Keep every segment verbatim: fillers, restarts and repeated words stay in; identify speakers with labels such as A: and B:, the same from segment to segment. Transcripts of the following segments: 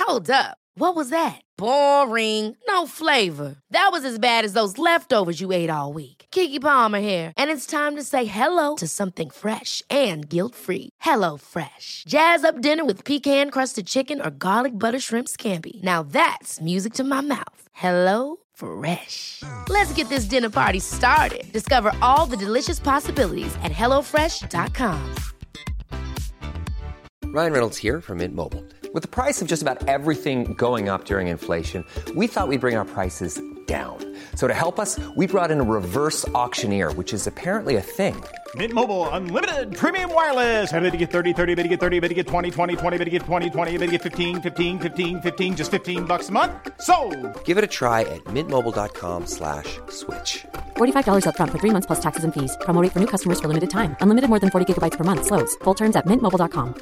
A: Hold up. What was that? Boring. No flavor. That was as bad as those leftovers you ate all week. Keke Palmer here, and it's time to say hello to something fresh and guilt-free. Hello Fresh. Jazz up dinner with pecan-crusted chicken or garlic butter shrimp scampi. Now that's music to my mouth. Hello Fresh. Let's get this dinner party started. Discover all the delicious possibilities at hello fresh dot com.
B: Ryan Reynolds here from Mint Mobile. With the price of just about everything going up during inflation, we thought we'd bring our prices down. So to help us, we brought in a reverse auctioneer, which is apparently a thing.
C: Mint Mobile Unlimited Premium Wireless. How to get thirty, thirty, bit to get thirty, bit to get twenty, twenty, twenty, bit to get twenty, twenty, bit to get fifteen, fifteen, fifteen, fifteen, just fifteen bucks a month? Sold!
B: Give it a try at mintmobile.com slash switch.
D: forty-five dollars up front for three months plus taxes and fees. Promo rate for new customers for limited time. Unlimited more than forty gigabytes per month. Slows full terms at mint mobile dot com.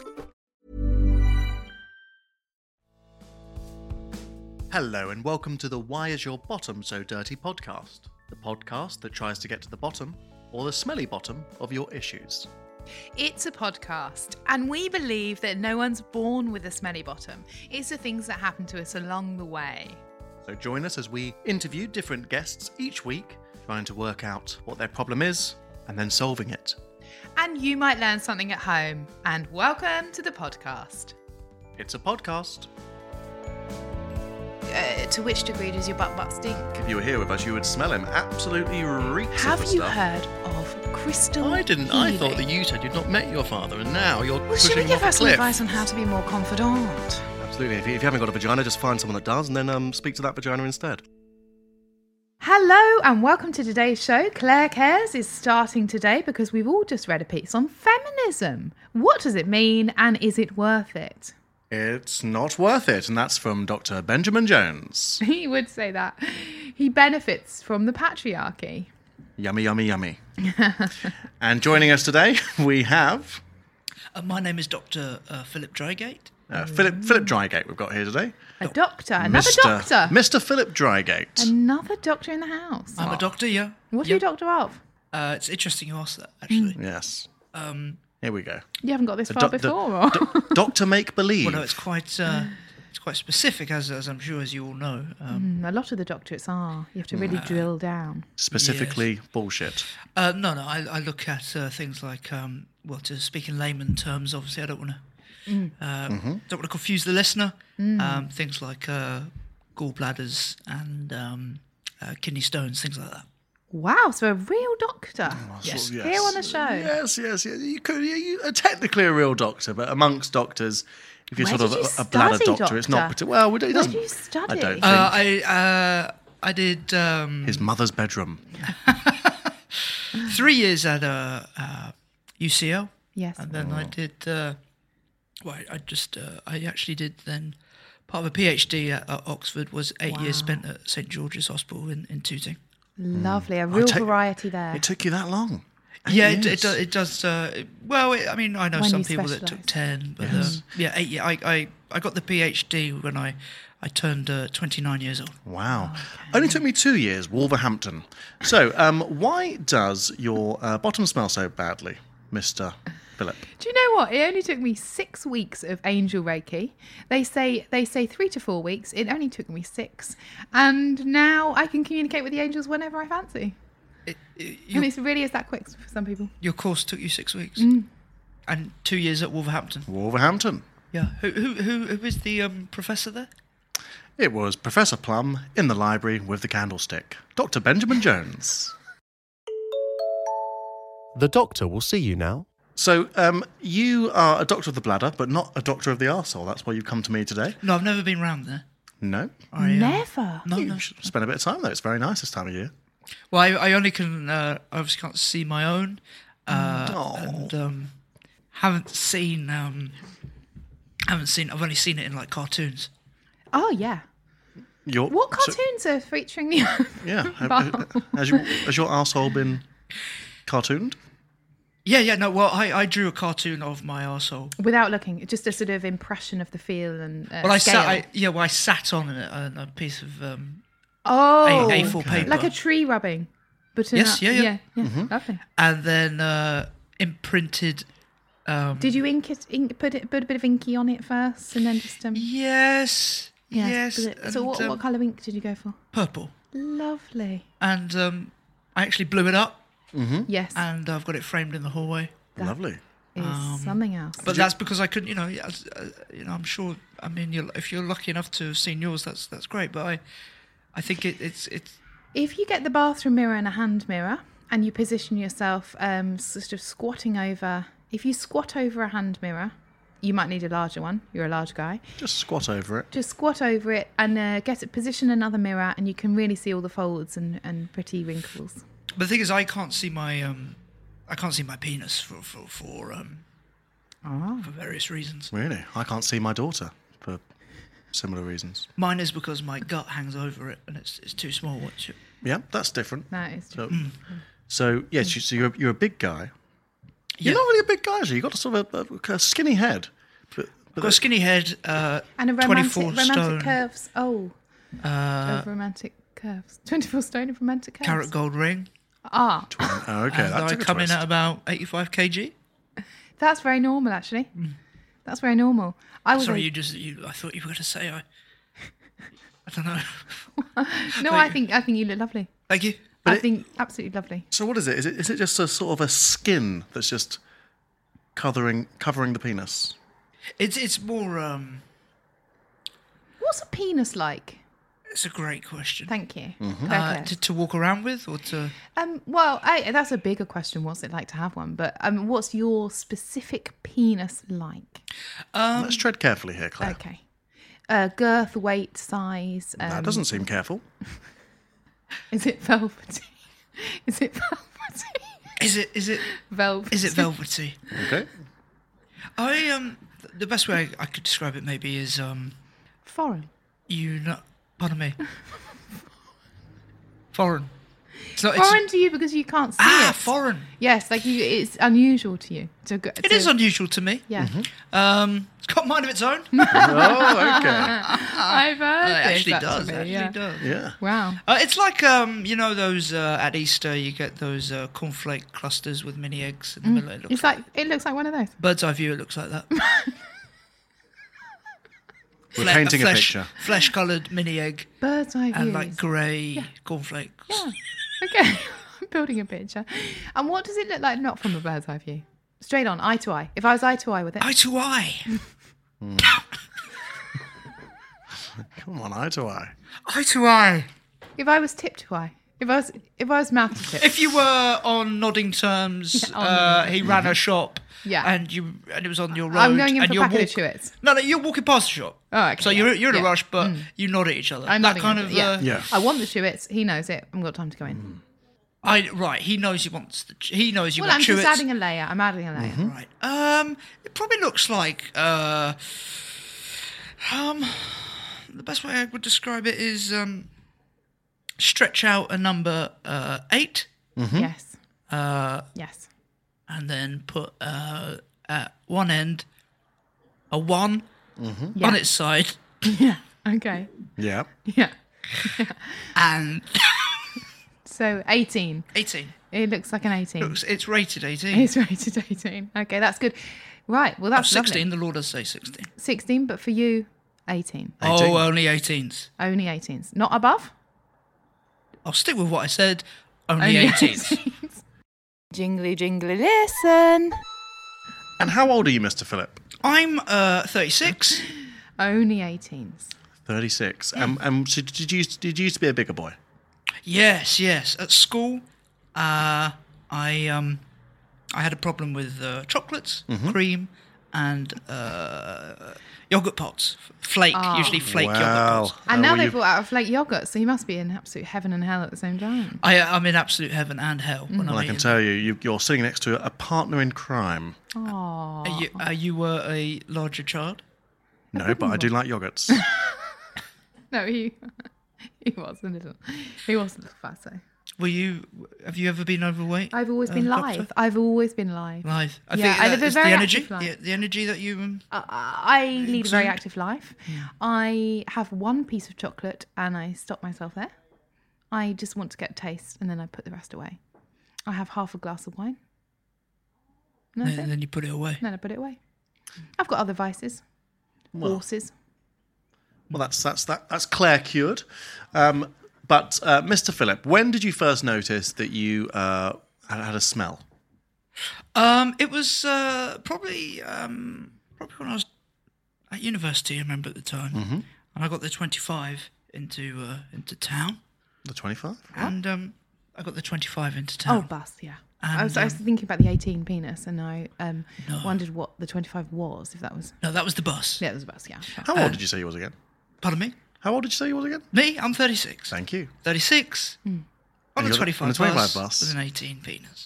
E: Hello and welcome to the Why Is Your Bottom So Dirty podcast, the podcast that tries to get to the bottom, or the smelly bottom, of your issues.
F: It's a podcast, and we believe that no one's born with a smelly bottom. It's the things that happen to us along the way.
E: So join us as we interview different guests each week, trying to work out what their problem is, and then solving it.
F: And you might learn something at home. And welcome to the podcast.
E: It's a podcast.
F: Uh, to which degree does your butt butt stink?
E: If you were here with us, you would smell him. Absolutely reeks
F: Have
E: of the
F: you
E: stuff.
F: heard of crystal
E: I didn't. I
F: healing?
E: thought that you said you'd not met your father, and now you're
F: Well, should
E: pushing
F: we
E: him
F: give
E: off
F: her
E: a
F: some
E: cliff.
F: advice on how to be more confidant?
E: Absolutely. If you, if you haven't got a vagina, just find someone that does, and then um, speak to that vagina instead.
F: Hello and welcome to today's show. Claire Cares is starting today because we've all just read a piece on feminism. What does it mean and is it worth it?
E: It's not worth it, and that's from Doctor Benjamin Jones.
F: He would say that. He benefits from the patriarchy.
E: Yummy, yummy, yummy. And joining us today, we have
G: Uh, my name is Doctor Uh, Philip Drygate.
E: uh, Philip Philip Drygate. We've got here today.
F: A doctor, another
E: Mister
F: doctor.
E: Mister Philip Drygate.
F: Another doctor in the house.
G: I'm a doctor, yeah.
F: What are
G: yeah.
F: you doctor of?
G: Uh, it's interesting you asked that, actually.
E: Yes.
G: Um,
E: Here we go.
F: You haven't got this
E: The
F: far
E: doc- the-
F: before, or?
E: Do- Doctor Make Believe.
G: well, no, it's quite uh, it's quite specific, as as I'm sure as you all know. Um,
F: Mm, a lot of the doctorates are. You have to really drill down.
E: Specifically bullshit.
G: uh, no, no, I, I look at uh, things like, um, well, to speak in layman terms, obviously, I don't want to uh, don't want to confuse the listener. Um, things like uh, gallbladders and um, uh, kidney stones, things like that.
F: Wow, so a real doctor.
G: Yes.
E: Yes.
F: Here on the show.
E: Yes, yes, yes. You could. You, you are technically a real doctor, but amongst doctors, if you're
F: Where
E: sort of
F: did you
E: a, a bladder
F: study,
E: doctor, it's not
F: doctor?
E: particular. Well, it
F: Where
E: doesn't.
F: did you study?
E: I don't think.
G: Uh, I uh, I did um,
E: His mother's bedroom.
G: three years at uh, uh, U C L.
F: Yes.
G: And then I did, uh, well, I I just, uh, I actually did then, part of a PhD at, at Oxford was eight years spent at St George's Hospital in, in Tooting.
F: Lovely, a real
E: take-
F: variety there.
E: It took you that long.
G: Yeah, it,
E: years.
G: it, do- it does, uh, it- well, it, I mean, I know
F: When
G: some
F: you
G: people that took
F: specialise.
G: ten, but
E: Yes.
G: um, yeah, eight years. I, I, I got the PhD when I, I turned uh, twenty-nine years old.
E: Wow. Only took me two years, Wolverhampton. So, um, why does your uh, bottom smell so badly, Mister Philip?
F: Do you know what? It only took me six weeks of angel Reiki. They say they say three to four weeks. It only took me six, and now I can communicate with the angels whenever I fancy.
G: It, it,
F: And
G: your,
F: it really is that quick for some people.
G: your course took you six weeks.
F: Mm.
G: And two years at Wolverhampton.
E: Wolverhampton.
G: Yeah. Who, who, who, who is the um, professor there?
E: It was Professor Plum in the library with the candlestick. Doctor Benjamin Jones.
H: The doctor will see you now.
E: So, um, you are a doctor of the bladder, but not a doctor of the arsehole. That's why you've come to me today.
G: No, I've never been round there.
E: No?
G: I, uh,
F: Never.
G: No,
E: You
G: no.
E: should spend a bit of time there. It's very nice this time of year.
G: Well, I, I only can, uh, I obviously can't see my own. Uh,
E: Oh.
G: And um, haven't seen, um, haven't seen, I've only seen it in like cartoons.
F: Oh yeah.
E: Your,
F: What
E: so-
F: cartoons are featuring the?
E: yeah. Have-
F: Wow.
E: Has your, has your arsehole been cartooned?
G: Yeah, yeah, no, well, I, I drew a cartoon of my arsehole.
F: Without looking, just a sort of impression of the feel and uh,
G: Well, I
F: scale.
G: sat, I, yeah, well, I sat on a, a, a piece of um,
F: oh,
G: A- A four paper.
F: like a tree rubbing. But in
G: Yes,
F: a-
G: yeah, yeah.
F: yeah, yeah. Lovely.
G: and then uh, imprinted Um,
F: Did you ink it, ink, put it, put a bit of inky on it first, and then just um?
G: yes,
F: Yes.
G: yes.
F: put it- so
G: and,
F: what,
G: um,
F: what colour ink did you go for?
G: Purple.
F: Lovely.
G: And um, I actually blew it up,
F: Yes,
G: and I've got it framed in the hallway.
E: Lovely.
F: is
G: um,
F: something else.
G: But that's because I couldn't, you know, as, uh, you know. I'm sure. I mean, you're, if you're lucky enough to have seen yours, that's that's great. But I, I think it, it's it's
F: If you get the bathroom mirror and a hand mirror, and you position yourself um, sort of squatting over, if you squat over a hand mirror, you might need a larger one. You're a large guy.
E: Just squat over it.
F: Just squat over it and uh, get it, position another mirror, and you can really see all the folds and, and pretty wrinkles.
G: But the thing is, I can't see my um, I can't see my penis for for for um,
F: Oh.
G: for various reasons.
E: Really? I can't see my daughter for similar reasons.
G: Mine is because my gut hangs over it and it's it's too small. What's it?
E: Yeah, that's different.
F: That is
E: So,
F: true.
E: so yes, you, so you're, you're a big guy. You're
G: Yeah.
E: not really a big guy, actually. You've got a sort of a, a skinny head. But,
G: I've
E: but
G: got a skinny head, uh,
F: And a romantic,
G: twenty-four
F: romantic
G: stone,
F: curves. Oh,
G: uh,
F: of romantic curves. twenty-four stone of romantic curves.
G: carat gold ring.
F: Ah,
E: oh, okay,
G: and
E: that
G: I
E: took a
G: come in
E: twist.
G: at about eighty-five kilograms.
F: that's very normal, actually. That's very normal. I was
G: Sorry,
F: a-
G: you just you. I thought you were going to say I. I don't know.
F: no, I think I think you look lovely.
G: Thank you.
F: I
E: it-
F: think absolutely lovely.
E: So what is it? Is it is it just a sort of a skin that's just covering covering the penis?
G: It's it's more. Um,
F: What's a penis like?
G: it's a great question.
F: Thank you.
E: Mm-hmm.
G: Uh,
F: Okay.
G: to, to walk around with or to.
F: Um, well, I, that's a bigger question. What's it like to have one? But um, what's your specific penis like?
G: Um,
E: Let's tread carefully here, Claire.
F: Okay. Uh, girth, weight, size. Um,
E: That doesn't seem careful.
F: Is it velvety? Is it velvety?
G: Is it is it
F: Velvety.
G: is it velvety?
E: Okay.
G: I um the best way I could describe it maybe is um
F: Foreign.
G: you know pardon me foreign. It's not, it's,
F: Foreign to you because you can't see
G: ah
F: it.
G: foreign.
F: Yes, like you, it's unusual to you. To go,
G: It is unusual to me.
F: Yeah,
G: Um, it's got a mind of its own.
E: Oh, okay.
F: I've heard
G: it
F: this,
G: actually does.
F: actually,
G: Actually
F: yeah.
G: does.
E: Yeah.
F: Wow.
G: Uh, it's like um, you know those uh, at Easter you get those uh, cornflake clusters with mini eggs in the middle. It looks
F: It's like it looks like one of those.
G: bird's eye view. It looks like that.
E: We're
G: Fle-
E: painting a
G: flesh,
E: picture.
G: flesh-coloured mini egg
F: Bird's eye
G: and
F: views.
G: like grey cornflakes.
F: Yeah. Okay. I'm building a picture. And what does it look like not from a bird's eye view? Straight on, eye to eye. If I was eye to eye with it.
G: Eye to eye.
E: Come on, eye to eye.
G: Eye to eye.
F: If I was tip to eye. If I was if I was mouth to tip.
G: If you were on nodding terms,
F: Yeah, on
G: uh, he ran a shop.
F: Yeah.
G: And you and it was on your road.
F: I'm going in
G: and
F: for a
G: you're
F: packet of
G: walk-
F: Chewits.
G: No, no, you're walking past the shop.
F: Oh, okay,
G: So
F: yeah,
G: you're you're in
F: yeah.
G: a rush, but you nod at each other.
F: I'm
G: that
F: nodding
G: kind
F: at
G: of
F: it, yeah.
G: uh,
E: Yeah.
F: I want the Chewits. He knows it. I haven't got time to go in.
G: I right. He knows he wants. The, he knows you
F: Well,
G: want
F: I'm just
G: Chewits.
F: adding a layer. I'm adding a layer.
G: Right. Um. It probably looks like. Uh. Um. The best way I would describe it is um. Stretch out a number uh eight,
F: Yes.
G: uh,
F: Yes.
G: and then put uh at one end a one
F: Yeah.
G: on its side,
F: Yeah. Okay.
E: Yeah.
F: Yeah.
G: and
F: So eighteen.
G: eighteen.
F: It looks like an eighteen.
G: Looks, it's rated eighteen.
F: It's rated eighteen. Okay, that's good. Right. Well,
G: Oh,
F: that's
G: sixteen.
F: lovely.
G: The law does say sixteen.
F: sixteen, but for you, eighteen.
E: eighteen.
G: Oh, only eighteens.
F: Only eighteens. Not above?
G: I'll stick with what I said. Only,
F: Only
G: eighteens.
F: Jingly, jingly, listen.
E: And how old are you, Mister Philip?
G: I'm uh thirty-six.
F: Only eighteens.
E: thirty-six. Um, um, so did you did you used to be a bigger boy?
G: Yes, yes. At school, uh, I um, I had a problem with uh, chocolates, cream, and uh, yogurt pots. Flake, usually flake yogurt
E: Wow.
G: pots.
F: And
E: Uh,
F: now
E: were
F: they've
E: you-
F: brought out a flake yogurt, so you must be in absolute heaven and hell at the same time.
G: I, I'm in absolute heaven and hell when
E: Well,
G: I'm
E: I can
G: eating.
E: tell you, you, you're sitting next to a partner in crime.
F: Oh.
G: Are you, are you were a larger child?
E: No, but I do like yogurts.
F: No, he he was a little. He was a little fatso.
G: Were you? Have you ever been overweight?
F: I've always
G: uh,
F: been
G: Doctor?
F: live. I've always been live.
G: Live. I
F: Yeah,
G: think
F: I
G: that
F: live a
G: is
F: very
G: the energy.
F: active life.
G: The, the energy that you. Um,
F: Uh, I lead a very
G: Exude.
F: active life. I have one piece of chocolate and I stop myself there. I just want to get a taste and then I put the rest away. I have half a glass of wine. And that's
G: and
F: it.
G: then you put it away.
F: Then I put it away. I've got other vices.
E: Well.
F: Horses.
E: Well, that's that's that, that's Claire cured. Um, but uh, Mister Philip, when did you first notice that you uh, had, had a smell?
G: Um, it was uh, probably um, probably when I was at university. I remember at the time,
E: Mm-hmm.
G: and I got the twenty-five into uh, into town,
E: The twenty-five?
G: and um, I got the twenty-five into
F: Oh,
G: town.
F: bus, yeah.
G: And,
F: I was, I was
G: um,
F: thinking about the eighteen penis, and I um,
G: No.
F: wondered what the twenty-five was, if that was...
G: No, that was the bus.
F: Yeah, it was a bus, yeah.
E: How old did you say you was again?
G: Pardon me.
E: How old did you say you was again?
G: Me, I'm thirty-six.
E: Thank you.
G: thirty-six. On
E: And
G: the
E: you're
G: twenty-five,
E: on the twenty-five
G: bus,
E: bus.
G: with an eighteen penis.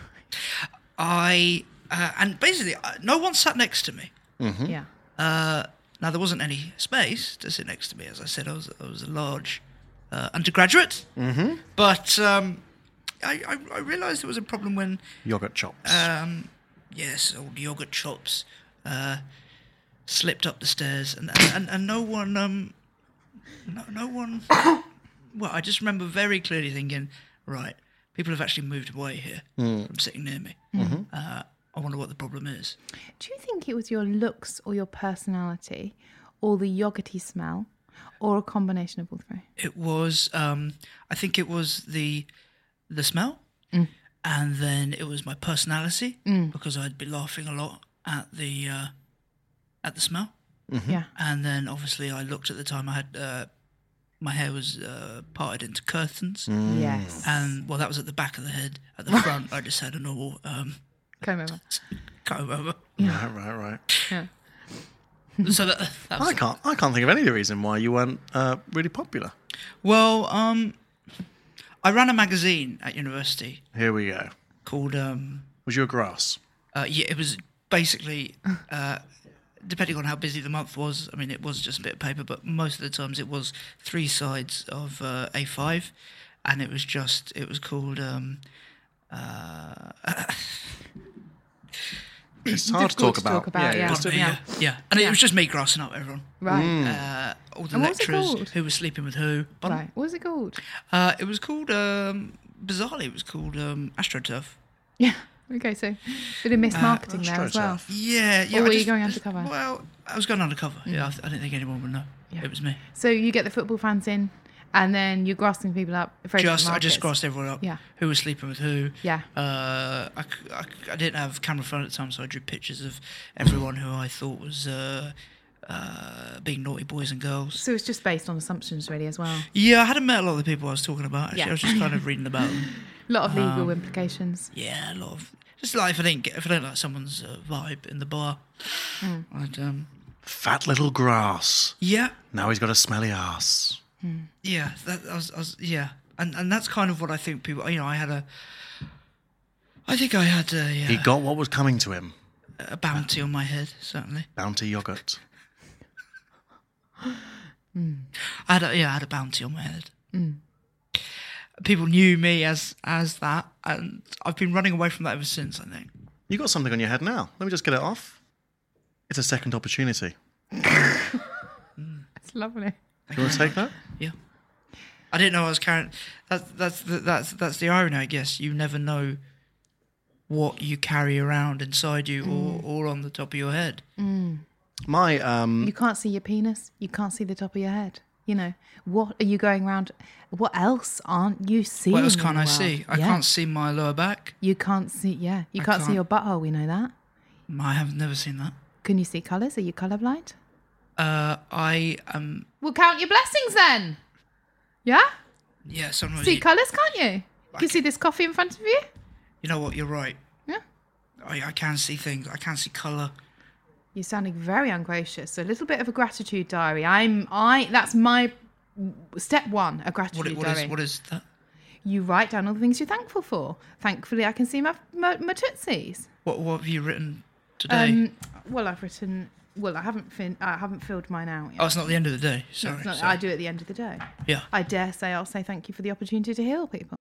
G: I uh, and basically uh, no one sat next to me.
F: Yeah.
G: Uh, now there wasn't any space to sit next to me. As I said, I was I was a large uh, undergraduate. Mm-hmm. But um, I, I I realised there was a problem when
E: Yogurt chops.
G: um, yes, old yogurt chops uh, slipped up the stairs, and and, and, and no one um no no one. Well, I just remember very clearly thinking, right, people have actually moved away here from sitting near me. Uh, I wonder what the problem is.
F: Do you think it was your looks or your personality or the yogurty smell or a combination of all three?
G: It was, um, I think it was the the smell, and then it was my personality because I'd be laughing a lot at the uh, at the smell,
F: Yeah.
G: and then obviously I looked at the time I had uh, my hair was uh, parted into curtains,
F: Yes.
G: and well that was at the back of the head. At the front, I just had a normal um,
F: Comb over.
G: comb over.
E: Right, right, right.
F: Yeah.
G: So that, that was
E: I can't. I can't think of any reason why you weren't uh, really popular.
G: Well, um, I ran a magazine at university
E: Here we go.
G: called um,
E: Was you a grass?
G: uh, yeah, it was basically uh, depending on how busy the month was. I mean, it was just a bit of paper, but most of the times it was three sides of uh, A five, and it was just it was called. Um, uh,
E: It's hard to talk
F: Difficult to
E: about.
F: talk about, yeah.
E: just-
G: yeah, yeah, and it was just me grassing up everyone.
F: Right.
G: Uh, all the
F: And what was it
G: lecturers
F: called?
G: who were sleeping with who. Pardon?
F: Right. What was it called?
G: Uh, it was called um, bizarrely. It was called um, AstroTurf.
F: Yeah. Okay, so bit of mismarketing there as well.
E: AstroTurf.
G: Yeah, yeah.
F: Or
G: I
F: were you
G: just-
F: going undercover?
G: Well, I was going undercover. Yeah, I, th- I didn't think anyone would know.
F: Yeah.
G: It was me.
F: So you get the football fans in, and then you're grassing people up. afraid of
G: Just I just
F: markets.
G: crossed everyone up.
F: Yeah.
G: Who was sleeping with who?
F: Yeah.
G: Uh, I, c- I c- I didn't have camera phone at the time, so I drew pictures of everyone who I thought was uh, uh, being naughty boys and girls.
F: So it's just based on assumptions, really, as well.
G: Yeah, I hadn't met a lot of the people I was talking about. Actually,
F: Yeah.
G: I was just kind of reading about them.
F: A lot of legal
G: Um,
F: implications.
G: Yeah, a lot of just like if I didn't get if I don't like someone's uh, vibe in the bar,
F: Hmm.
G: I'd um
E: Fat little grass.
G: yeah.
E: Now he's got a smelly ass.
G: Yeah, that I was, I was yeah, and and that's kind of what I think people. You know, I had a, I think I had a,
E: He
G: uh,
E: got what was coming to him.
G: a bounty on my head. Certainly,
E: Bounty yogurt.
G: I had a, yeah, I had a bounty on my head. People knew me as as that, and I've been running away from that ever since. I think.
E: You got something on your head now. Let me just get it off. It's a second opportunity.
F: It's lovely.
E: Do you want to take that?
G: Yeah, I didn't know I was carrying. That's that's the, that's that's the irony, I guess. You never know what you carry around inside you or, or on the top of your head.
E: My um.
F: You can't see your penis. You can't see the top of your head. You know, what are you going around? What else aren't you seeing?
G: What else
F: in
G: can't
F: the
G: I
F: world?
G: see? I
F: Yeah.
G: can't see my lower back.
F: You can't see, yeah. You
G: I
F: can't, see
G: can't.
F: your butthole, we know that.
G: I have never seen that.
F: Can you see colours? Are you colourblind?
G: Uh, I am.
F: Well, count your blessings then. Yeah?
G: Yeah, sometimes.
F: See
G: You,
F: colours, can't you? You can see this coffee in front of you?
G: you know what? You're right.
F: Yeah.
G: I, I can see things. I can see colour.
F: You're sounding very ungracious. A little bit of a gratitude diary. I'm, I, that's my step one, a
G: What,
F: gratitude
G: it- what
F: diary.
G: is what is that?
F: You write down all the things you're thankful for. Thankfully, I can see my, my, my tootsies.
G: What what have you written today?
F: Um, well, I've written. Well, I haven't fin- I haven't filled mine out yet.
G: oh, it's not the end of the day.
F: No,
G: Sorry.
F: it's not-
G: sorry.
F: I do it at the end of the day.
G: Yeah.
F: I dare say I'll say thank you for the opportunity to heal people.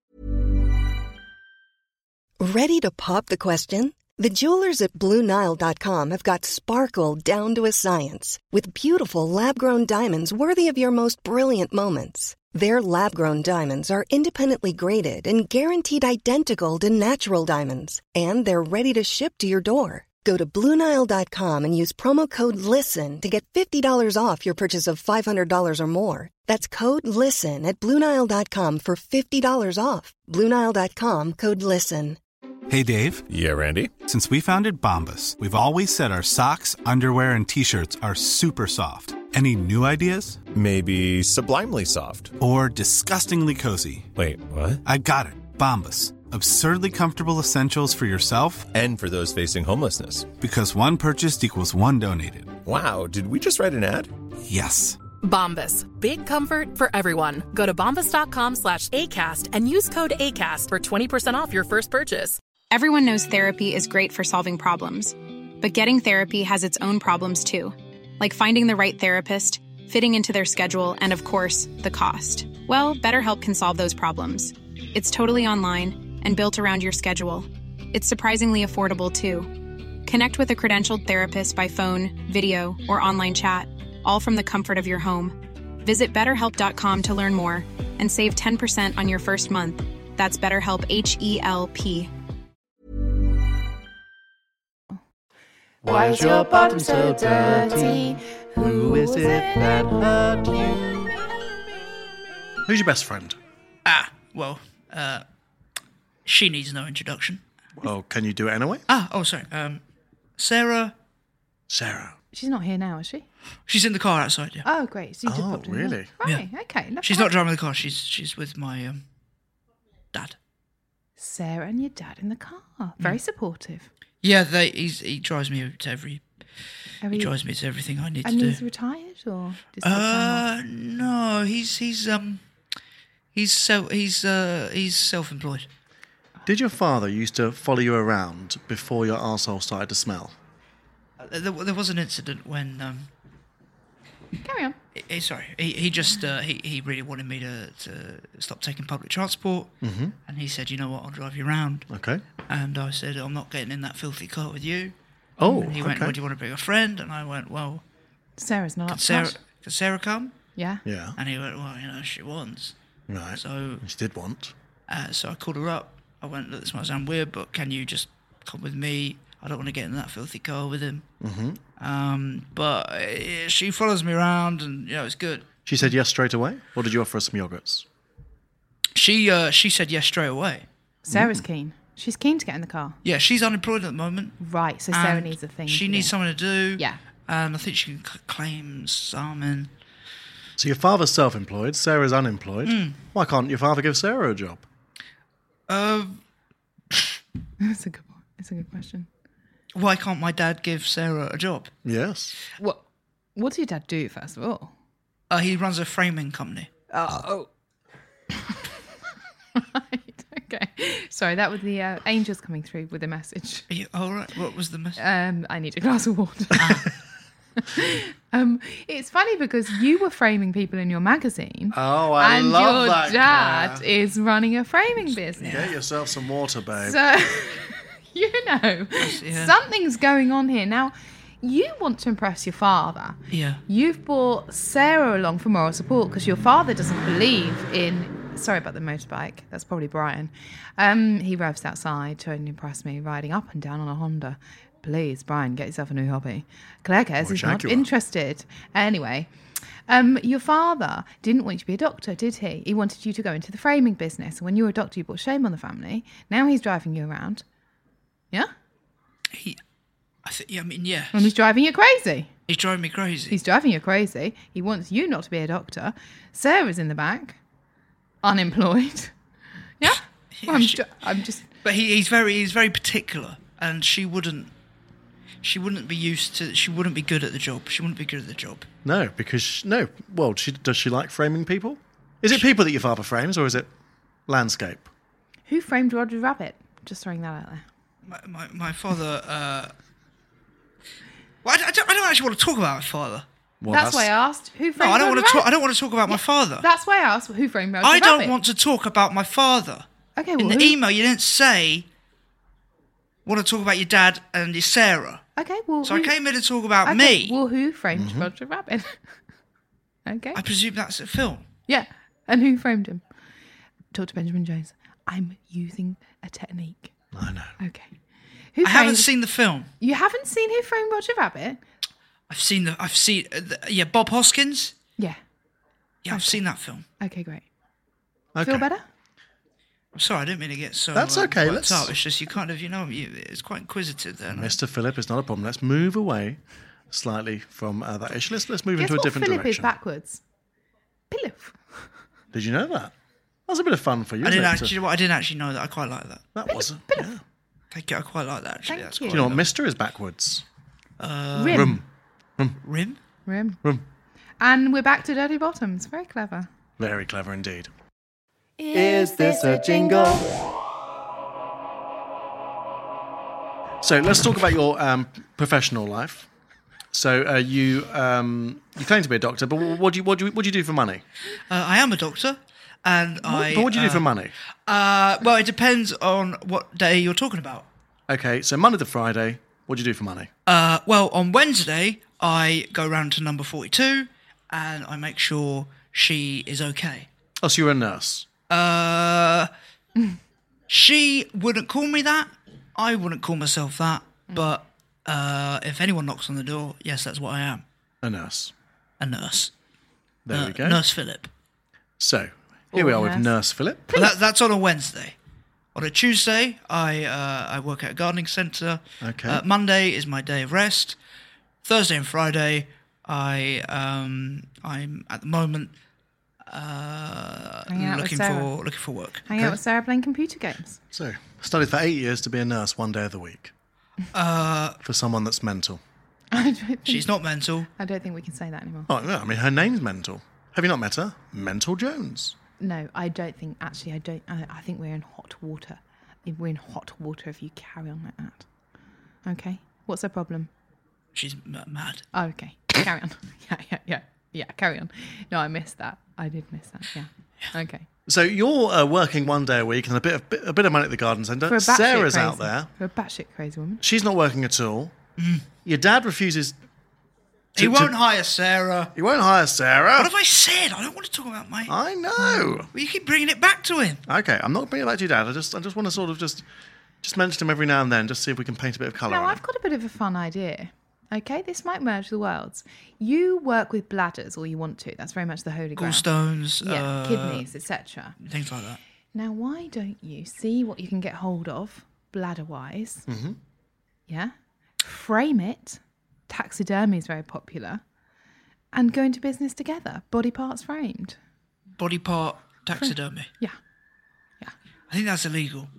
I: Ready to pop the question? The jewelers at Blue Nile dot com have got sparkle down to a science with beautiful lab-grown diamonds worthy of your most brilliant moments. Their lab-grown diamonds are independently graded and guaranteed identical to natural diamonds. And they're ready to ship to your door. Go to Blue Nile dot com and use promo code LISTEN to get fifty dollars off your purchase of five hundred dollars or more. That's code LISTEN at Blue Nile dot com for fifty dollars off. Blue Nile dot com, code LISTEN.
J: Hey, Dave.
H: Yeah, Randy?
J: Since we founded Bombas, we've always said our socks, underwear, and T-shirts are super soft. Any new ideas?
H: Maybe sublimely soft.
J: Or disgustingly cozy.
H: Wait, what?
J: I got it. Bombas. Absurdly comfortable essentials for yourself
H: and for those facing homelessness.
J: Because one purchased equals one donated.
H: Wow, did we just write an ad?
J: Yes.
K: Bombas. Big comfort for everyone. Go to bombas.com slash ACAST and use code ACAST for twenty percent off your first purchase.
L: Everyone knows therapy is great for solving problems. But getting therapy has its own problems too. Like finding the right therapist, fitting into their schedule, and of course, the cost. Well, BetterHelp can solve those problems. It's totally online and built around your schedule. It's surprisingly affordable too. Connect with a credentialed therapist by phone, video, or online chat, all from the comfort of your home. Visit better help dot com to learn more and save ten percent on your first month. That's BetterHelp, H E L P.
M: Why is your bottom so dirty? Who is it that hurt you?
E: Who's your best friend?
G: Ah, well, uh, she needs no introduction.
E: Well, can you do it anyway?
G: Ah, oh, sorry. Um, Sarah.
E: Sarah.
F: She's not here now, is she?
G: She's in the car outside, yeah.
F: Oh, great. So you just
E: Oh,
F: popped in
E: really?
F: there. Right,
G: Yeah.
F: okay. Look,
G: She's
F: how-
G: not driving the car. She's she's with my um, dad.
F: Sarah and your dad in the car. Very supportive.
G: Yeah, they he's, he drives me to every.
F: Every-
G: He drives me to everything I need
F: And
G: to
F: he's
G: do.
F: retired or? Just got time off?
G: Uh, no, he's he's um, he's self he's uh he's self-employed.
E: Did your father used to follow you around before your arsehole started to smell?
G: Uh, there, there was an incident when um.
F: Carry on.
G: He, he- sorry, he he just uh, he he really wanted me to, to stop taking public transport,
E: Mhm.
G: and he said, you know what, I'll drive you around.
E: Okay.
G: And I said, I'm not getting in that filthy car with you.
E: Oh,
G: and he went,
E: okay.
G: well, do you want to bring a friend? And I went, well,
F: Sarah's not
G: can
F: up
G: Sarah,
F: much.
G: can Sarah come?
F: Yeah.
E: Yeah.
G: And he went, well, you know, she wants.
E: Right.
G: So,
E: She did want.
G: uh, so I called her up. I went, look, this might sound weird, but can you just come with me? I don't want to get in that filthy car with him.
E: Mm-hmm.
G: Um, but uh, she follows me around, and you know, it's good.
E: She said yes straight away? Or did you offer her some yogurts?
G: She uh, she said yes straight away.
F: Sarah's keen. She's keen to get in the car.
G: Yeah, she's unemployed at the moment.
F: Right, so Sarah
G: and
F: needs a thing.
G: She
F: to
G: needs
F: do.
G: something to do.
F: Yeah.
G: And I think she can c- claim some. And
E: So your father's self-employed, Sarah's unemployed.
G: Mm.
E: Why can't your father give Sarah a job?
G: uh,
F: That's a good one. It's a good question.
G: why can't my dad give Sarah a job?
E: Yes.
F: What What does your dad do, first of all?
G: Uh, he runs a framing company.
F: Oh. Right, okay. Sorry, that was the uh, angels coming through with a message.
G: Are you, all right. What was the message?
F: Um, I need a glass of water. um, it's funny because you were framing people in your magazine.
E: Oh, I
F: and
E: love
F: your
E: that,
F: dad
E: Claire.
F: is running a framing business.
E: Get yourself some water, babe.
F: So, you know,
G: yeah.
F: something's going on here. Now, you want to impress your father.
G: Yeah.
F: You've brought Sarah along for moral support because your father doesn't believe in... Sorry about the motorbike. That's probably Brian. Um, he revs outside trying to impress me, riding up and down on a Honda. Please, Brian, get yourself a new hobby. Claire cares
E: Or a
F: is not
E: Jaguar.
F: interested. Anyway, um, your father didn't want you to be a doctor, did he? He wanted you to go into the framing business. And when you were a doctor, you brought shame on the family. Now he's driving you around. Yeah?
G: He, I think. Yeah, I mean, yeah.
F: And he's driving you crazy.
G: He's driving me crazy.
F: He's driving you crazy. He wants you not to be a doctor. Sarah's in the back, unemployed. Yeah?
G: Yeah,
F: Well, I'm,
G: she-
F: ju- I'm just...
G: But he, he's very he's very particular, and she wouldn't she wouldn't be used to she wouldn't be good at the job. She wouldn't be good at the job.
E: No, because... She, no. Well, she, does she like framing people? Is it people that your father frames, or is it landscape?
F: Who framed Roger Rabbit? Just throwing that out there.
G: My my, my father. Uh, well, I, I, don't, I don't actually want to talk about my father.
E: Well,
F: that's, why I asked. Who
G: No,
F: framed
G: I don't
F: Roger
G: want to talk.
F: Rabbit?
G: I don't want to talk about my father.
F: That's why I asked who framed Roger
G: I
F: Rabbit.
G: don't want to talk about my father.
F: Okay,
G: In
F: well,
G: the
F: who-
G: email, you didn't say want to talk about your dad and your Sarah.
F: Okay, well...
G: So
F: who...
G: I came here to talk about
F: okay,
G: me.
F: well, who framed
E: Mm-hmm.
F: Roger Rabbit? Okay.
G: I presume that's a film.
F: Yeah. And who framed him? Doctor Benjamin Jones. I'm using a technique.
E: I know.
F: Okay. Who
G: I haven't
F: framed-
G: seen the film.
F: You haven't seen Who Framed Roger Rabbit?
G: I've seen the. I've seen. Uh, the, yeah, Bob Hoskins.
F: Yeah.
G: Yeah, I've seen that film.
F: Okay, great.
E: Okay.
F: Feel better?
G: I'm sorry, I didn't mean to get so.
E: That's
G: uh,
E: okay,
G: worked
E: let's-
G: up. It's just you kind of, you know, you, it's quite inquisitive then.
E: Mister Philip, it's not a problem. Let's move away slightly from uh, that issue. Let's, let's move
F: Guess
E: into a
F: what
E: different
F: Philip
E: direction.
F: is backwards? Philip.
E: Did you know that? That was a bit of fun for you.
G: I didn't
E: wasn't it,
G: actually. You know what, I didn't actually know that. I quite like that.
E: That wasn't. Yeah.
G: Thank you. I quite like that. Actually,
F: Thank
G: that's
F: you.
E: Do
G: quite
E: you know what
G: good.
E: Mister is backwards?
G: Uh,
F: Rim.
E: Room. Room.
G: Rim.
F: Rim.
E: Room.
F: And we're back to Dirty Bottoms. Very clever.
E: Very clever indeed.
M: Is this a jingle?
E: So let's talk about your um, professional life. So uh, you um, you claim to be a doctor, but what, what do you what do you what do you do for money?
G: Uh, I am a doctor, and I.
E: but what do you do
G: uh,
E: for money?
G: Uh, well, it depends on what day you're talking about.
E: Okay, so Monday to Friday, what do you do for money?
G: Uh, well, on Wednesday, I go round to number forty-two, and I make sure she is okay.
E: Oh, so you're a nurse.
G: Uh, she wouldn't call me that. I wouldn't call myself that. But uh, if anyone knocks on the door, yes, that's what I am.
E: A nurse.
G: A nurse.
E: There
G: Uh,
E: we go.
G: Nurse Philip.
E: So here we
F: Or
E: are with
F: nurse.
E: Nurse Philip.
G: Well, that, that's on a Wednesday. On a Tuesday, I uh, I work at a gardening centre.
E: Okay.
G: Uh, Monday is my day of rest. Thursday and Friday, I um, I'm at the moment uh,
F: Hanging out with
G: looking
F: Sarah.
G: for looking for work.
F: Hang out with Sarah playing computer games.
E: So studied for eight years to be a nurse one day of the week
G: Uh,
E: for someone that's mental.
F: I don't think,
G: she's not mental.
F: I don't think we can say that anymore.
E: Oh no, I mean her name's mental. Have you not met her? Mental Jones.
F: No, I don't think. Actually, I don't. I, I think we're in hot water. We're in hot water if you carry on like that. Okay. What's the problem?
G: She's m- mad.
F: Oh, okay. Carry on. Yeah, yeah, yeah, yeah. Carry on. No, I missed that. I did miss that. Yeah. Okay.
E: So you're uh, working one day a week and a bit of bit, a bit of money at the garden centre.
F: For a batshit
E: Sarah's
F: crazy.
E: out there.
F: For a batshit crazy woman.
E: She's not working at all. Your dad refuses. To,
G: He won't
E: to-
G: hire Sarah.
E: he won't hire Sarah.
G: What have I said? I don't want to talk about my.
E: I know.
G: Well, you keep bringing it back to him.
E: Okay, I'm not bringing it back to your dad. I just I just want to sort of just just mention him every now and then, just see if we can paint a bit of colour
F: Now,
E: on
F: I've
E: it.
F: got a bit of a fun idea. Okay, this might merge the worlds. You work with bladders, or you want to. That's very much the holy grail.
G: Gallstones,
F: Yeah,
G: uh,
F: kidneys, et cetera.
G: Things like that.
F: Now, why don't you see what you can get hold of, bladder-wise?
E: Mm-hmm.
F: Yeah? Frame it. Taxidermy is very popular. And go into business together. Body parts framed.
G: Body part taxidermy.
F: Yeah.
G: I think that's illegal.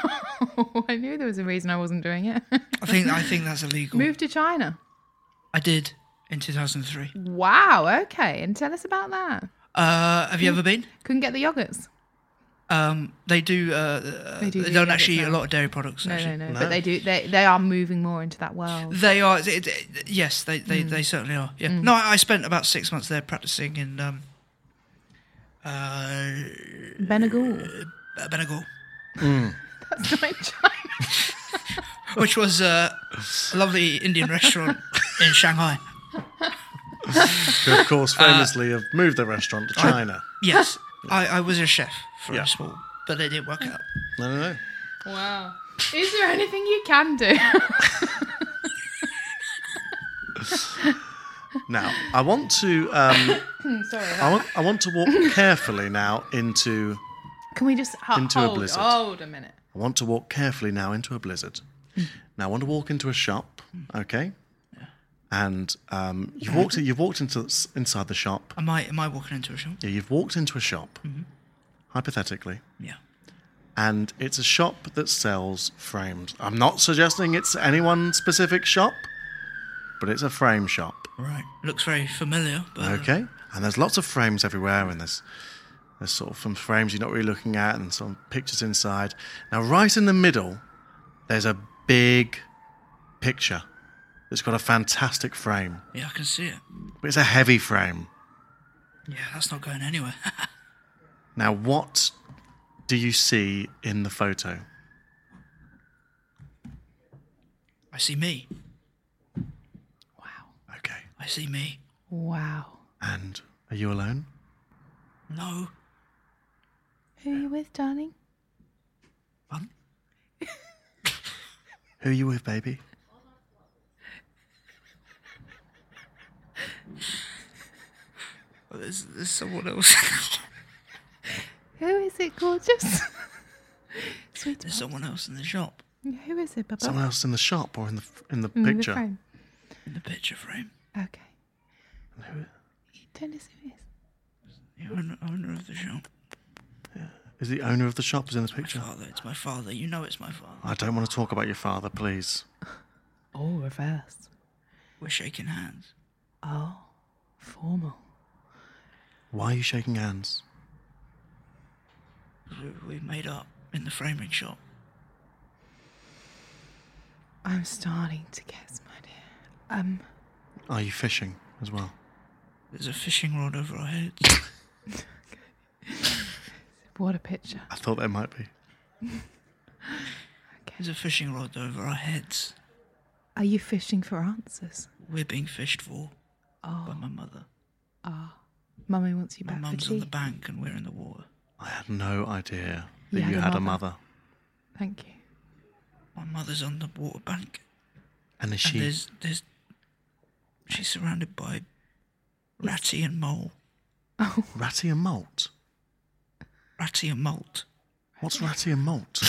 F: I knew there was a reason I wasn't doing it.
G: I think I think that's illegal.
F: Move to China.
G: I did in two thousand three.
F: Wow, okay. And tell us about that.
G: Uh, have you ever been?
F: Couldn't get the yogurts.
G: Um, they do. Uh,
F: They
G: they,
F: do do
G: don't
F: yogurts
G: actually eat
F: now.
G: a lot of dairy products.
F: No,
G: actually.
F: no, no, But they do. They they are moving more into that world.
G: They are. It, it, yes, they, they,
F: Mm.
G: they certainly are. Yeah.
F: Mm.
G: No, I, I spent about six months there practicing in um, uh,
F: Benagul.
G: uh, Benagul,
F: That's not in China.
G: which was uh, a lovely Indian restaurant in Shanghai.
E: Who, of course, famously have moved the restaurant to China.
G: Yes, I, I was a chef for
E: Yeah.
G: a small, but it didn't work out.
E: No, no, no.
F: Wow. Is there anything you can do?
E: Now, I want to. Um,
F: Sorry.
E: I want. I want to walk carefully now into.
F: Can we just ho-
E: Into a
F: hold,
E: blizzard.
F: hold a minute?
E: I want to walk carefully now into a blizzard. Now I want to walk into a shop, okay? And um, you've walked. You've walked into inside the shop.
G: Am I am I walking into a shop?
E: Yeah, you've walked into a shop,
G: Mhm.
E: hypothetically.
G: Yeah.
E: And it's a shop that sells frames. I'm not suggesting it's any one specific shop, but it's a frame shop.
G: Right. Looks very familiar. But, uh,
E: Okay, and there's lots of frames everywhere, and there's there's sort of some frames you're not really looking at, and some pictures inside. Now, right in the middle, there's a big picture. It's got a fantastic frame,
G: Yeah, I can see it.
E: but it's a heavy frame.
G: Yeah, that's not going anywhere.
E: Now, what do you see in the photo?
G: I see me.
F: Wow.
E: Okay.
G: I see me.
F: Wow.
E: And are you alone?
G: No.
F: Who are you with, darling?
G: Pardon?
E: Who are you with, baby?
G: Well, there's, there's someone else.
F: Who is it, gorgeous? Sweet.
G: There's someone else in the shop.
F: Who is it, Bubba?
E: Someone else in the shop or in the in the
F: In the
E: picture?
F: frame.
G: In the picture frame.
F: Okay.
E: And who-
F: You tell us who it is.
G: The owner, owner of the shop.
E: Is the owner of the shop is in the
G: My
E: picture?
G: father. It's my father. You know it's my father.
E: I don't want to talk about your father, please.
F: Oh, reverse.
G: We're shaking hands.
F: Oh, formal.
E: Why are you shaking hands?
G: We, we made up in the framing shop.
F: I'm starting to guess, my dear. Um,
E: Are you fishing as well?
G: There's a fishing rod over our heads.
F: what a picture.
E: I thought there might be.
G: There's a fishing rod over our heads.
F: Are you fishing for answers?
G: We're being fished for
F: Oh.
G: by my mother.
F: Ah. Mummy wants you
G: My
F: back for
G: mum's
F: tea.
G: on the bank and we're in the water.
E: I had no idea
F: You
E: that
F: had
E: you
F: a
E: had a
F: mother.
E: mother.
F: Thank you.
G: My mother's on the water bank.
E: And is
G: And
E: she...
G: there's, there's, she's surrounded by ratty and mole.
F: Oh.
E: Ratty and malt?
G: Ratty and malt.
E: What's ratty and malt?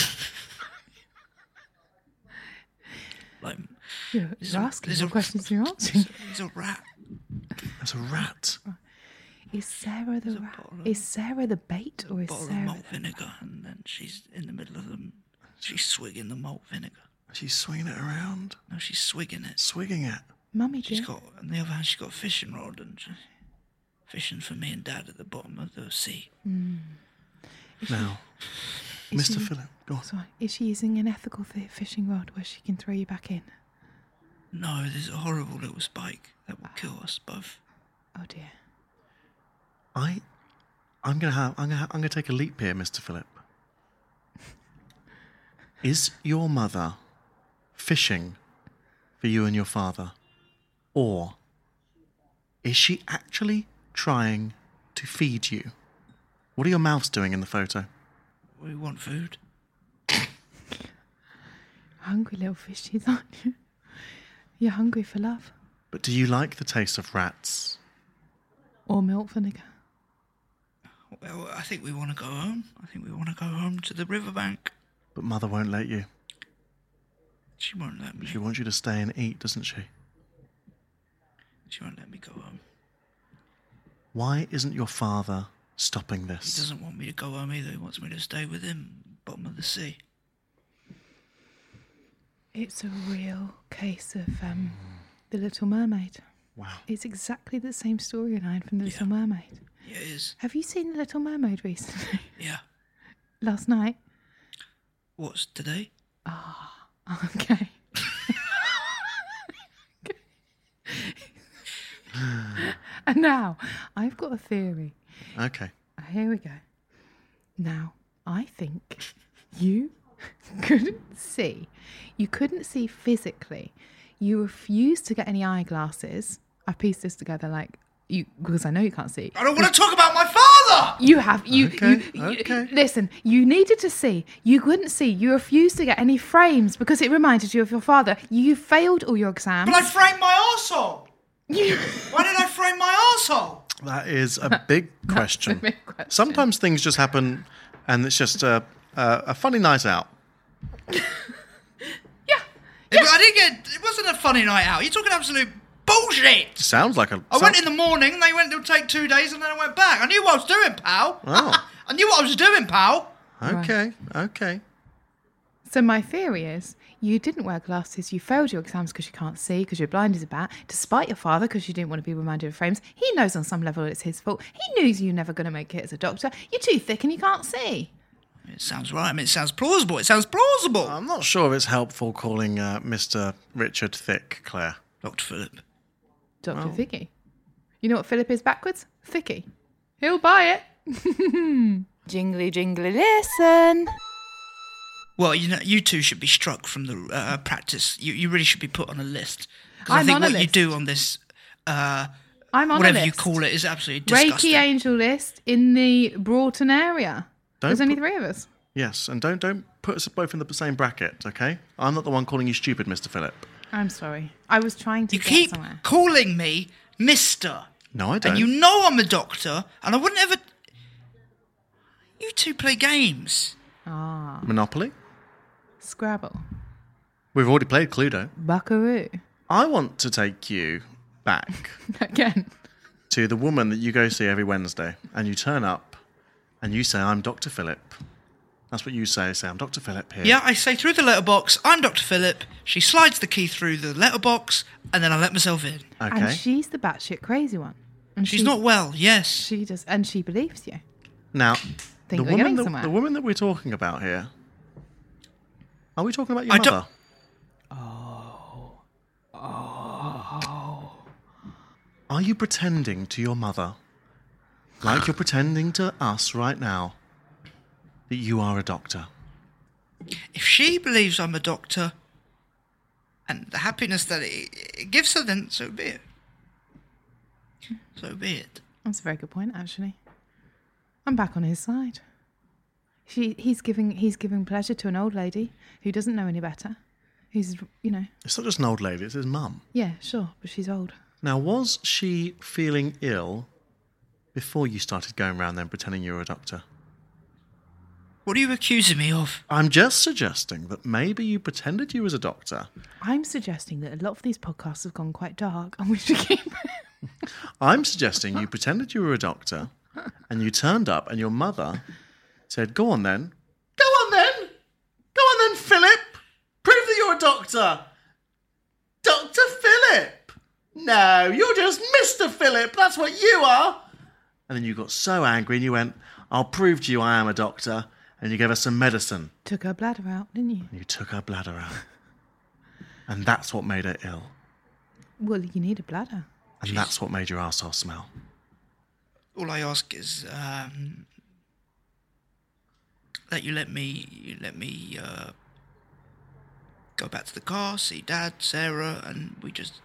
G: Like,
F: You're,
G: there's
F: you're
G: a-
F: asking
G: there's
F: what
G: a-
F: questions you're answering.
G: There's a rat.
E: There's a rat.
F: Is Sarah the
G: There's a
F: rat?
G: bottle of-
F: Is Sarah the bait or is
G: Bottle of
F: Sarah
G: malt
F: the...
G: vinegar, and then she's in the middle of them. She's swigging the malt vinegar.
E: She's swinging it around.
G: No, she's swigging it.
E: Swigging it.
F: Mummy
G: She's
F: dear.
G: got, on the other hand, she's got a fishing rod and she's fishing for me and Dad at the bottom of the sea.
F: Mm.
E: Now,
F: Is
E: Mister
F: she-
E: Phillip, go on.
F: Sorry, is she using an ethical fi- fishing rod where she can throw you back in?
G: No, there's a horrible little spike that will kill us both.
F: Oh dear.
E: I, I'm gonna have, I'm gonna, ha- I'm gonna take a leap here, Mister Phillip. Is your mother fishing for you and your father, or is she actually trying to feed you? What are your mouths doing in the photo?
G: We want food.
F: Hungry little fishies, aren't you? You're hungry for love.
E: But do you like the taste of rats?
F: Or milk vinegar.
G: Well, I think we want to go home. I think we want to go home to the riverbank.
E: But mother won't let you.
G: She won't let me.
E: She wants you to stay and eat, doesn't she?
G: She won't let me go home.
E: Why isn't your father stopping
G: He
E: this?
G: doesn't want me to go home either. He wants me to stay with him, bottom of the sea.
F: It's a real case of um, The Little Mermaid.
E: Wow.
F: It's exactly the same storyline from The Little Mermaid.
G: Yeah, it is.
F: Have you seen The Little Mermaid recently?
G: Yeah.
F: Last night?
G: What's today?
F: Ah, okay. And now, I've got a theory.
E: Okay.
F: Here we go. Now, I think you couldn't see. You couldn't see physically. You refused to get any eyeglasses. I pieced this together like you because I know you can't see.
G: I don't want to talk about my father!
F: You have you,
E: Okay,
F: you, you
E: okay.
F: listen, you needed to see. You couldn't see. You refused to get any frames because it reminded you of your father. You failed all your exams.
G: But I framed my arsehole!
F: You-
G: Why did I frame my arsehole?
E: That is a big question.
F: big question.
E: Sometimes things just happen and it's just a, a, a funny night out.
G: It, I didn't get. It wasn't a funny night out. You're talking absolute bullshit.
E: Sounds like a...
G: I went in the morning. They went to take two days, and then I went back. I knew what I was doing, pal.
E: Oh.
G: I knew what I was doing, pal.
E: Okay, okay.
F: So my theory is you didn't wear glasses. You failed your exams because you can't see, because you're blind as a bat, despite your father, because you didn't want to be reminded of frames. He knows on some level it's his fault. He knew you're never going to make it as a doctor. You're too thick and you can't see.
G: It sounds right. I mean, it sounds plausible. It sounds plausible.
E: I'm not sure if it's helpful calling uh, Mister Richard Thick, Claire.
G: Doctor Philip.
F: Doctor
E: Well.
F: Thicky. You know what Philip is backwards? Thicky. He'll buy it. Jingly, jingly, listen.
G: Well, you know, you two should be struck from the uh, practice. You you really should be put on a list. Because I
F: I'm
G: think
F: on a
G: what you
F: list.
G: do on this, uh,
F: I'm on
G: whatever
F: a
G: you
F: list.
G: call it, is absolutely disgusting.
F: Reiki Angel list in the Broughton area.
E: Don't
F: There's only
E: put-
F: three of us.
E: Yes, and don't don't put us both in the same bracket, okay? I'm not the one calling you stupid, Mister Philip.
F: I'm sorry. I was trying to
G: You
F: get
G: keep
F: somewhere.
G: calling me Mister.
E: No, I don't.
G: And you know I'm a doctor, and I wouldn't ever... You two play games.
F: Ah.
E: Monopoly?
F: Scrabble.
E: We've already played Cluedo.
F: Buckaroo.
E: I want to take you back
F: Again.
E: to the woman that you go see every Wednesday, and you turn up, and you say, I'm Doctor Philip. That's what you say, say, I'm Doctor Philip here.
G: Yeah, I say through the letterbox, I'm Doctor Philip. She slides the key through the letterbox, and then I let myself in.
E: Okay.
F: And she's the batshit crazy one. And
G: She's not well, yes.
F: She does, and she believes you.
E: Now,
F: Think
E: the
F: we're
E: woman,
F: getting
E: that,
F: somewhere.
E: the woman that we're talking about here, are we talking about your
G: I
E: mother?
G: don't-
E: Are you pretending to your mother, like you're pretending to us right now, that you are a doctor?
G: If she believes I'm a doctor, and the happiness that it, it gives her, then so be it. So be it.
F: That's a very good point, actually. I'm back on his side. She, he's giving, he's giving pleasure to an old lady who doesn't know any better. Who's, you know,
E: It's not just an old lady, it's his mum.
F: yeah, sure, but she's old.
E: Now, was she feeling ill before you started going around then pretending you were a doctor?
G: What are you accusing me of?
E: I'm just suggesting that maybe you pretended you was a doctor.
F: I'm suggesting that a lot of these podcasts have gone quite dark, and we should keep.
E: I'm suggesting you pretended you were a doctor, and you turned up, and your mother said, "Go on then, go on then, go on then, Philip. Prove that you're a doctor, Doctor Philip. No, you're just Mister Philip. That's what you are." And then you got so angry, and you went, "I'll prove to you I am a doctor." And you gave her some medicine.
F: Took her bladder out, didn't you?
E: And you took her bladder out, and that's what made her ill.
F: Well, you need a bladder.
E: And
G: Jeez.
E: that's what made your arsehole smell.
G: All I ask is um, that you let me, you let me uh, go back to the car, see Dad, Sarah, and we just.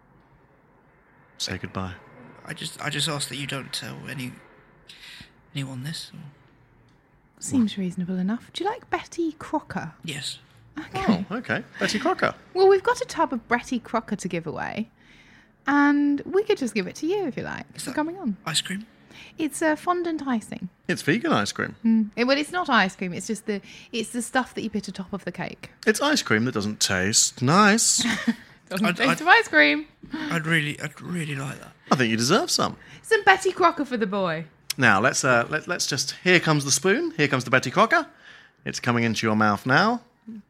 E: Say goodbye.
G: I just, I just ask that you don't tell any, anyone this. Or...
F: Seems reasonable enough. Do you like Betty Crocker?
G: Yes.
F: Okay.
E: Oh, okay. Betty Crocker.
F: Well, we've got a tub of Betty Crocker to give away, and we could just give it to you if you like.
G: Is
F: for
G: that
F: coming on.
G: Ice cream?
F: It's uh, fondant icing.
E: It's vegan ice cream.
F: Mm. It- well, it's not ice cream. It's just the it's the stuff that you put atop of the cake.
E: It's ice cream that doesn't taste nice.
F: Doesn't
G: I'd-
F: taste
G: I'd-
F: of ice cream.
G: I'd really, I'd really like that.
E: I think you deserve some.
F: Some Betty Crocker for the boy.
E: Now, let's uh, let, let's just... Here comes the spoon. Here comes the Betty Crocker. It's coming into your mouth now.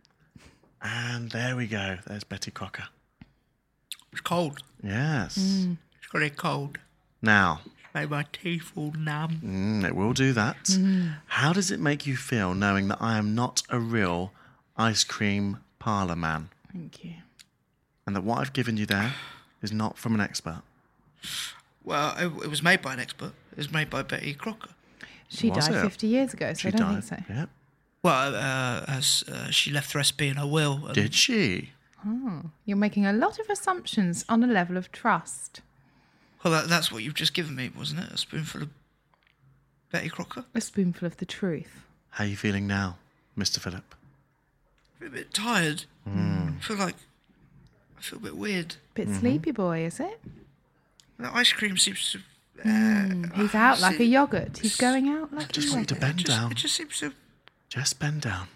E: And there we go. There's Betty Crocker.
G: It's cold.
E: Yes.
G: It's got it cold.
E: Now,
G: Made my teeth all numb.
E: mm, it will do that. How does it make you feel knowing that I am not a real ice cream parlour man?
F: Thank you.
E: And that what I've given you there is not from an expert?
G: Well, it, it was made by an expert. It was made by Betty Crocker.
F: She
E: Was
F: died
E: it?
F: fifty years ago, so
E: She
F: I don't
E: died.
F: think so.
E: Yep.
G: Well, uh, as uh, she left the recipe in her will. And
E: Did she?
F: Oh, you're making a lot of assumptions on a level of trust.
G: Well, that, that's what you've just given me, wasn't it? A spoonful of Betty Crocker.
F: A spoonful of the truth.
E: How are you feeling now, Mister Philip?
G: I'm a bit tired. I feel like I feel a bit weird.
F: Bit sleepy boy, is it?
G: The ice cream seems to. Uh,
F: Mm, he's out like a yogurt. He's going out like
E: Just
F: a
E: want you to
F: yogurt.
E: bend
G: it just,
E: down.
G: It just seems to.
E: Just bend down.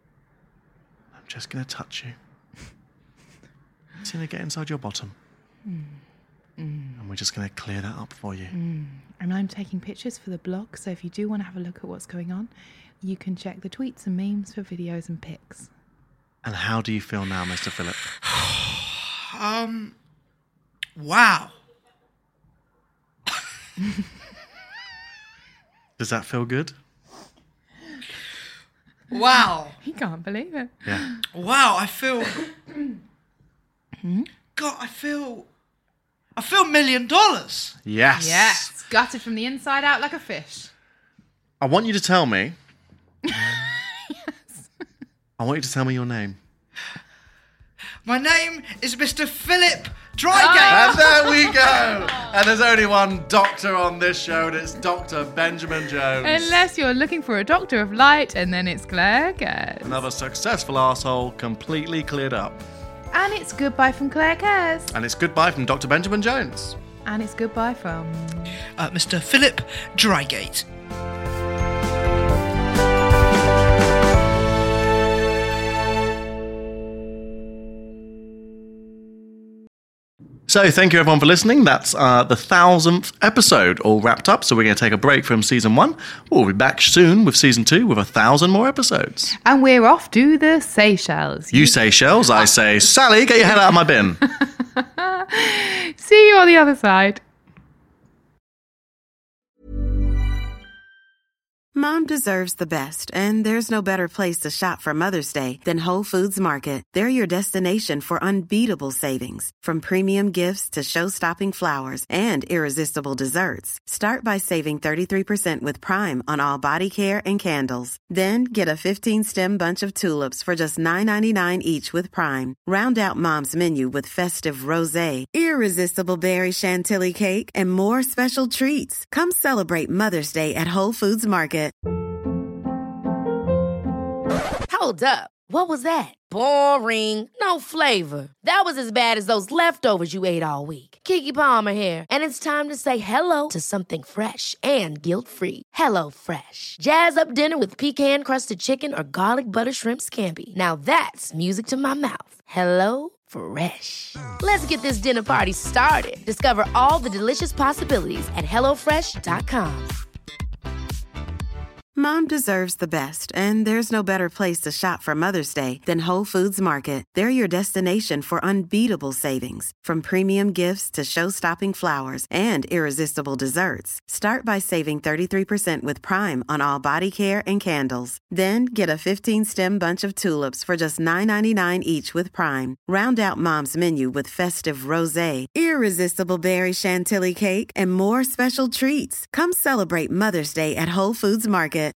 E: I'm just going to touch you. It's going to get inside your bottom. And we're just going to clear that up for you.
F: And I'm taking pictures for the blog, so if you do want to have a look at what's going on, you can check the tweets and memes for videos and pics.
E: And how do you feel now, Mister Philip?
G: Um. Wow.
E: Does that feel good?
G: Wow.
F: He can't believe it.
E: Yeah.
G: Wow. I feel. God, I feel. I feel a million dollars.
E: Yes.
F: Yes, gutted from the inside out like a fish.
E: I want you to tell me. Yes. I want you to tell me your name.
G: My name is Mister Philip Drygate.
E: And there we go. And there's only one doctor on this show, and it's Doctor Benjamin Jones.
F: Unless you're looking for a doctor of light, and then it's Claire Cares.
E: Another successful asshole, completely cleared up.
F: And it's goodbye from Claire Cares.
E: And it's goodbye from Doctor Benjamin Jones.
F: And it's goodbye from
G: uh, Mister Philip Drygate.
E: So thank you everyone for listening. That's uh, the thousandth episode all wrapped up. So we're going to take a break from season one. We'll be back soon with season two with a thousand more episodes.
F: And we're off to the Seychelles.
E: You say shells, I say, Sally, get your head out of my bin.
F: See you on the other side.
N: Mom deserves the best, and there's no better place to shop for Mother's Day than Whole Foods Market. They're your destination for unbeatable savings, from premium gifts to show-stopping flowers and irresistible desserts. Start by saving thirty-three percent with Prime on all body care and candles. Then get a fifteen-stem bunch of tulips for just nine ninety-nine each with Prime. Round out Mom's menu with festive rosé, irresistible berry chantilly cake, and more special treats. Come celebrate Mother's Day at Whole Foods Market.
A: Hold up. What was that? Boring. No flavor. That was as bad as those leftovers you ate all week. Keke Palmer here, and it's time to say hello to something fresh and guilt-free. Hello Fresh. Jazz up dinner with pecan-crusted chicken or garlic butter shrimp scampi. Now that's music to my mouth. Hello Fresh. Let's get this dinner party started. Discover all the delicious possibilities at hello fresh dot com.
N: Mom deserves the best, and there's no better place to shop for Mother's Day than Whole Foods Market. They're your destination for unbeatable savings, from premium gifts to show-stopping flowers and irresistible desserts. Start by saving thirty-three percent with Prime on all body care and candles. Then get a fifteen-stem bunch of tulips for just nine ninety-nine each with Prime. Round out Mom's menu with festive rosé, irresistible berry chantilly cake, and more special treats. Come celebrate Mother's Day at Whole Foods Market.